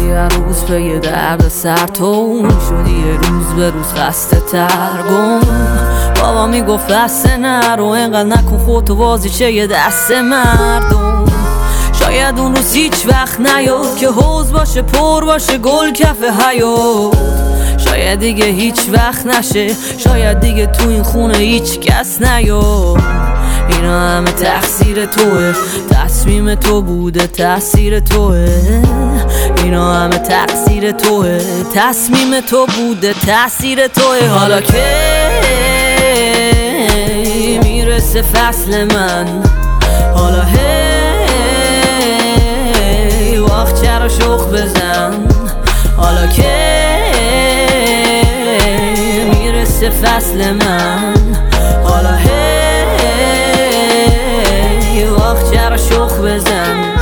رفتی هر روز پی درد سر تو شدی یه روز به روز خسته ترگم. بابا میگفت بسته نرو اینقدر نکن خودتو بازیچه یه دست مردم. شاید اون روز هیچ وقت نیاد که حوض باشه پر باشه گل کف حیات. شاید دیگه هیچ وقت نشه، شاید دیگه تو این خونه هیچ کس نیاد. اینا همه تقصیر توه، تصمیم تو بوده تأثیر توه. اینا همه تقصیر توه، تصمیم تو بوده تأثیر توه. حالا که میرسه فصل من، حالا هی وقت چرا شخ بزن. حالا که میرسه فصل من، حالا هی وقت چرا شخ بزن.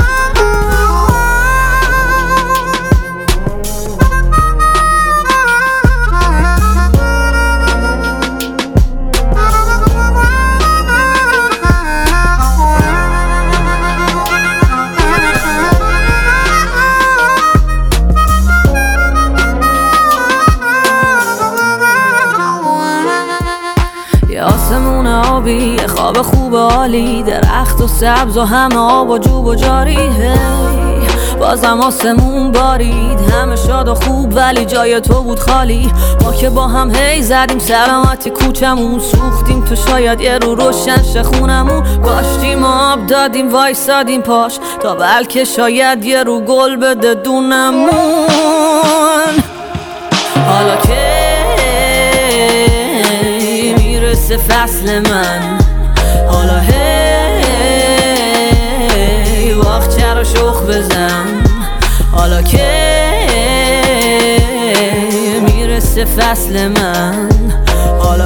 آسمون آبی، خواب خوب عالی، درخت و سبز و همه آب و جوب و جاری. هی بازم آسمون بارید، همه شاد و خوب ولی جای تو بود خالی. ما که با هم هی زدیم سلامتی کوچمون، سوختیم تو شاید یه رو روشن شه خونمون. کاشتیم آب دادیم وایسادیم پاش تا بلکه شاید یه رو گل بده دونمون. حالا که میرسه فصل من، حالا هی وقت چرا شخ بزن. حالا که میرسه فصل من، حالا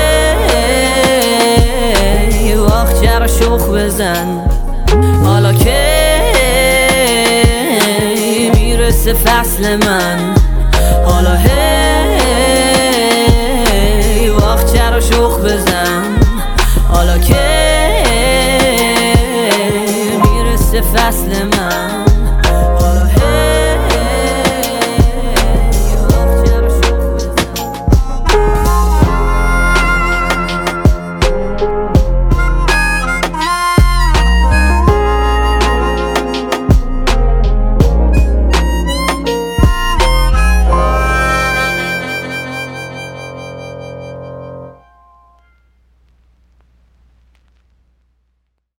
هی وقت چرا شخ بزن. حالا که میرسه فصل من، حالا هی